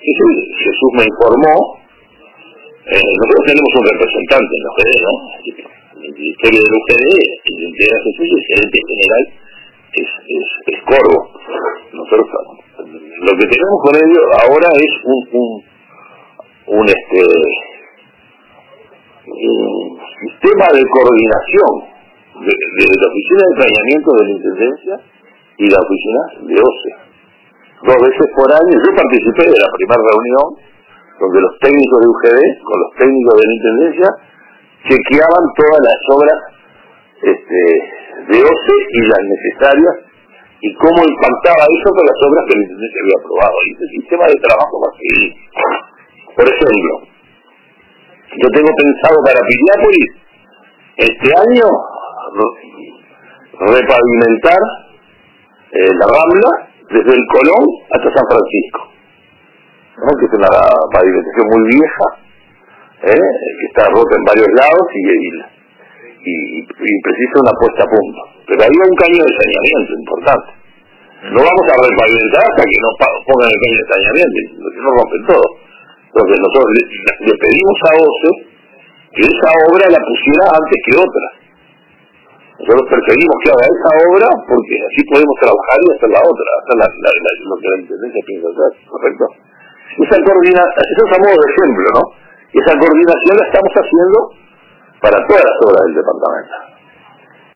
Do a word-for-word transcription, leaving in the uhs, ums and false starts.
Sí, sí, Jesús me informó. Eh, nosotros tenemos un representante en la U G D, ¿no? El Ministerio de la U G D, el Identidad de Jesús, el gerente general es, es, es Corvo. Nosotros lo que tenemos con ellos ahora es un, un, un este un sistema de coordinación de, de la oficina de planeamiento de la Intendencia y la oficina de O C E. Dos veces por año, yo participé de la primera reunión donde los técnicos de U G D con los técnicos de la Intendencia chequeaban todas las obras este, de O C E y las necesarias y cómo impactaba eso con las obras que la Intendencia había aprobado. Y ese sistema de trabajo va a seguir. Por ejemplo, yo tengo pensado para Piriápolis este año repavimentar eh, la Rambla desde el Colón hasta San Francisco, ¿no? Que es una pavimentación muy vieja, ¿eh? Que está rota en varios lados y, y, y, y precisa una puesta a punto. Pero ahí hay un caño de saneamiento importante. No vamos a repavimentar hasta que no pongan el caño de saneamiento, porque no rompen todo. Entonces nosotros le, le pedimos a O C E que esa obra la pusiera antes que otra. Nosotros preferimos que haga esa obra porque así podemos trabajar y hacer la otra, hacer la, la, la, lo que la Intendencia piensa hacer, ¿correcto? Esa coordinación, eso es a modo de ejemplo, ¿no? Y esa coordinación la estamos haciendo para todas las obras del departamento.